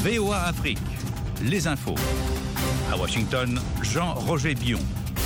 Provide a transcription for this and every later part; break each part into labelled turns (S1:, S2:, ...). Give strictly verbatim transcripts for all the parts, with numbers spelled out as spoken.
S1: V O A Afrique, les infos. À Washington, Jean-Roger Bion.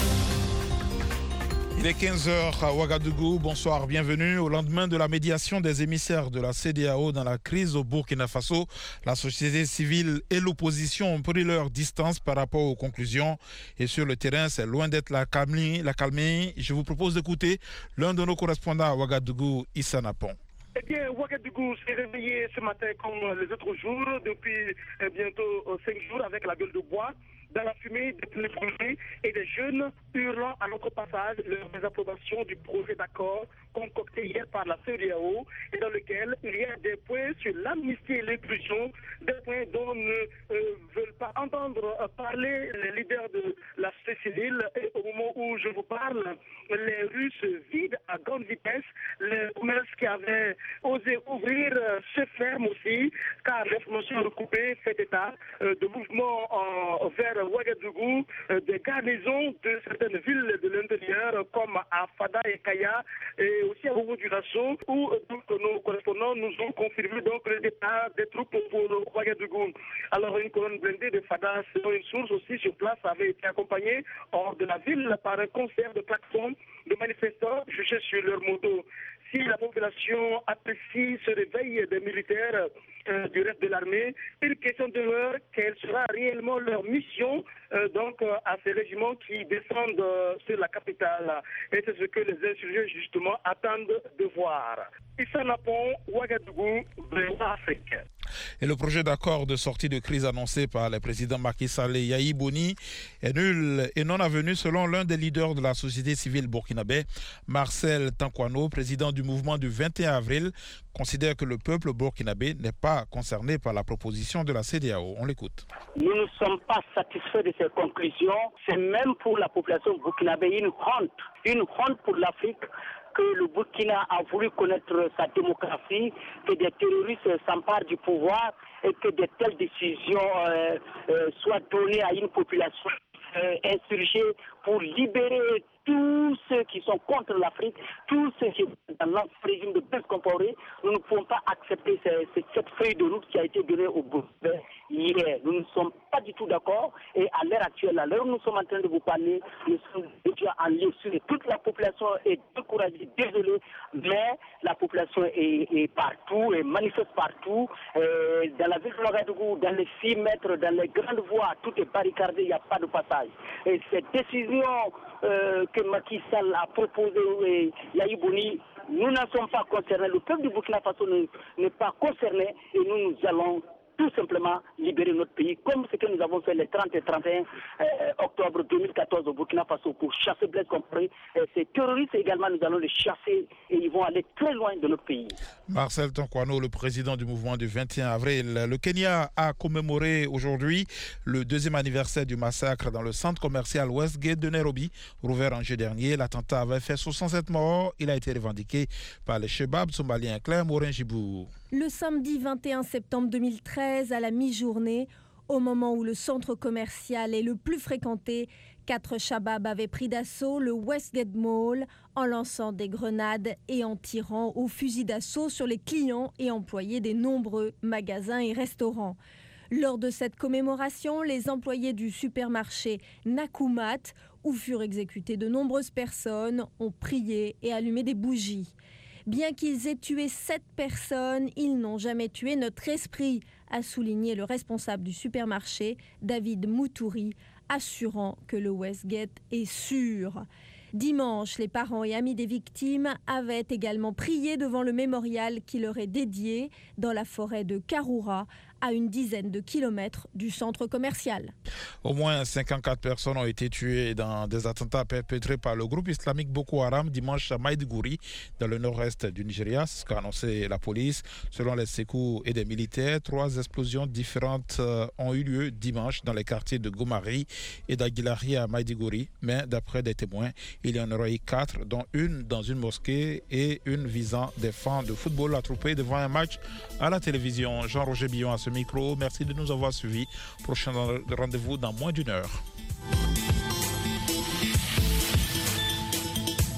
S2: Il est quinze heures à Ouagadougou. Bonsoir, bienvenue. Au lendemain de la médiation des émissaires de la C E D E A O dans la crise au Burkina Faso, la société civile et l'opposition ont pris leur distance par rapport aux conclusions. Et sur le terrain, c'est loin d'être la calmie. La calmie. Je vous propose d'écouter l'un de nos correspondants à Ouagadougou, Issa Napon.
S3: Eh bien, Ouagadougou s'est réveillé ce matin comme les autres jours, depuis eh, bientôt cinq jours avec la gueule de bois, dans la fumée des brûlés et des jeunes hurlant à notre passage leur désapprobation du projet d'accord concocté hier par la C E D E A O et dans lequel il y a des points sur l'amnistie et l'inclusion, des points dont ne euh, veulent pas entendre euh, parler les leaders de la société civile. Et au moment où je vous parle, les rues se vident à grande vitesse, les commerces qui avaient osé ouvrir euh, se ferment aussi, car l'information recoupée fait état euh, de mouvements en, vers Ouagadougou, euh, des garnisons de certaines villes de l'intérieur comme à Fada et Kaya et aussi à Bobo du Rasso, où euh, donc, nos correspondants nous ont confirmé donc le départ des troupes pour Ouagadougou. Alors une colonne blindée de Fada, selon une source aussi sur place, avait été accompagnée hors de la ville par un concert de klaxons de manifestants jugés sur leur moto. Si la population apprécie ce réveil des militaires euh, du reste de l'armée, une question demeure, quelle sera réellement leur mission euh, donc euh, à ces régiments qui descendent euh, sur la capitale. Et c'est ce que les insurgés justement attendent de voir. Issa Napon, Ouagadougou, V O A Afrique.
S2: Et le projet d'accord de sortie de crise annoncé par le président Macky Sall et Yahi Boni est nul et non avenu selon l'un des leaders de la société civile burkinabé, Marcel Tankwano, président du mouvement du vingt et un avril, considère que le peuple burkinabé n'est pas concerné par la proposition de la C E D E A O. On l'écoute.
S4: Nous ne sommes pas satisfaits de ces conclusions. C'est même pour la population burkinabé une honte, une honte pour l'Afrique, que le Burkina a voulu connaître sa démocratie, que des terroristes s'emparent du pouvoir et que de telles décisions euh, euh, soient données à une population euh, insurgée pour libérer tous ceux qui sont contre l'Afrique, tous ceux qui sont dans l'ancien régime de Blaise Compaoré. Nous ne pouvons pas accepter cette, cette feuille de route qui a été donnée au Burkina hier. Nous ne sommes pas du tout d'accord et à l'heure actuelle, à l'heure où nous sommes en train de vous parler, nous sommes déjà en lieu sûr. Toute la population est découragée, désolée, mais la population est, est partout et manifeste partout. Euh, dans la ville de Ouagadougou, dans les six mètres, dans les grandes voies, tout est barricadé, il n'y a pas de passage. Et cette décision euh, que Macky Sall a proposée et Yahi Boni, nous n'en sommes pas concernés. Le peuple du Burkina Faso n'est pas concerné et nous, nous allons tout simplement libérer notre pays, comme ce que nous avons fait les trente et trente et un euh, octobre deux mille quatorze au Burkina Faso pour chasser Blaise Compaoré. Ces terroristes également, nous allons les chasser et ils vont aller très loin de notre pays.
S2: Marcel Tankwano, le président du mouvement du vingt et un avril. Le Kenya a commémoré aujourd'hui le deuxième anniversaire du massacre dans le centre commercial Westgate de Nairobi, rouvert en juillet dernier. L'attentat avait fait soixante-sept morts. Il a été revendiqué par les Chebabs somaliens. Claire Morin-Gibou.
S5: Le samedi vingt et un septembre deux mille treize, à la mi-journée, au moment où le centre commercial est le plus fréquenté, quatre Shabab avaient pris d'assaut le Westgate Mall en lançant des grenades et en tirant au fusil d'assaut sur les clients et employés des nombreux magasins et restaurants. Lors de cette commémoration, les employés du supermarché Nakumat, où furent exécutées de nombreuses personnes, ont prié et allumé des bougies. Bien qu'ils aient tué sept personnes, ils n'ont jamais tué notre esprit, a souligné le responsable du supermarché, David Moutouri, assurant que le Westgate est sûr. Dimanche, les parents et amis des victimes avaient également prié devant le mémorial qui leur est dédié dans la forêt de Karoura, à une dizaine de kilomètres du centre commercial.
S2: Au moins cinquante-quatre personnes ont été tuées dans des attentats perpétrés par le groupe islamique Boko Haram dimanche à Maïdougouri, dans le nord-est du Nigeria, c'est ce qu'a annoncé la police. Selon les secours et des militaires, trois explosions différentes ont eu lieu dimanche dans les quartiers de Gomari et d'Aguilari à Maïdougouri. Mais d'après des témoins, il y en aurait eu quatre, dont une dans une mosquée et une visant des fans de football attroupés devant un match à la télévision. Jean-Roger Bion à ce micro. Merci de nous avoir suivis. Prochain rendez-vous dans moins d'une heure.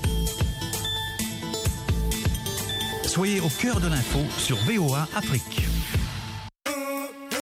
S1: Soyez au cœur de l'info sur V O A Afrique.